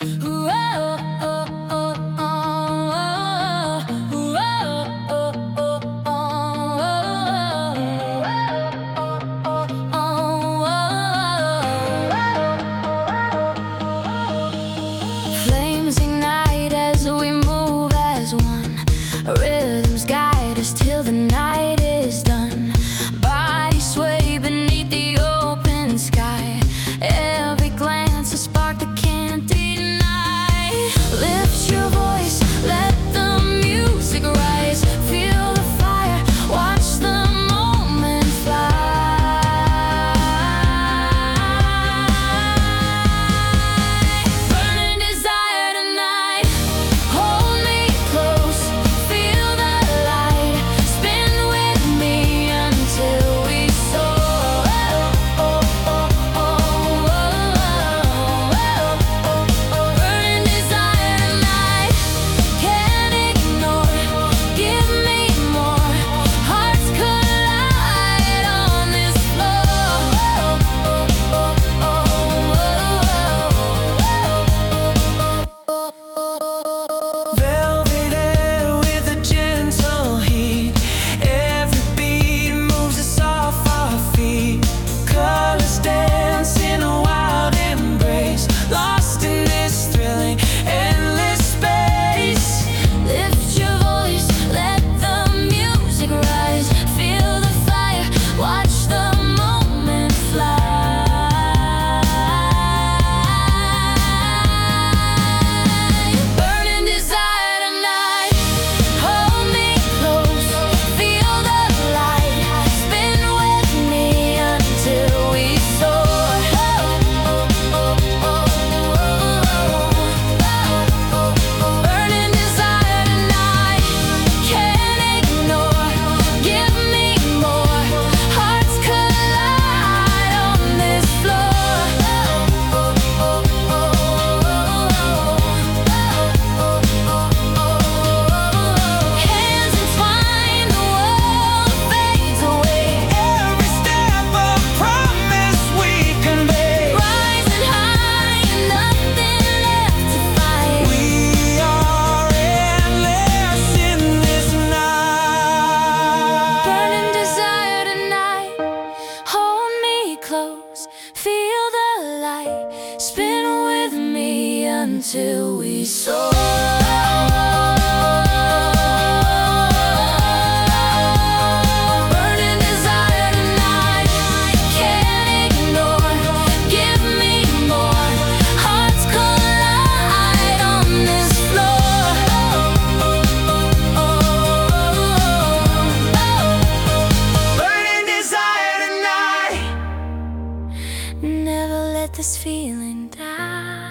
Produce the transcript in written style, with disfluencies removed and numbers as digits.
Flames ignite as we move as one. Rhythms guide us till the night is done. Bodies sway beneath the open sky. Every glance a spark that can't deny. Lift your voice, let the music rise. Feel the fire, watch the moment fly. Burning desire tonight, hold me close. Feel the light, spin with me until we soar. Burning desire tonight, can't ignore. Give me more, hearts collide on this floor. Velvet air with a gentle heat. Every beat moves us off our feet. Colors dance in a wild embrace. Lost in this thrilling, endless space. Lift your voice, let the music rise. Feel the fire, watch the moment fly. Burning desire tonight, hold me close. Feel the light, spin with me until we soar. Burning desire tonight, can't ignore. Give me more, hearts collide on this floor. Hands entwined, the world fades away. Every step a promise we convey. Rising high and nothing left to fight. We are endless in this night. Burning desire tonight, hold me close. Feel the light, spin with me until we soar. Burning desire tonight, can't ignore. Give me more, hearts collide on this floor. Burning desire tonight. Never let this feeling die.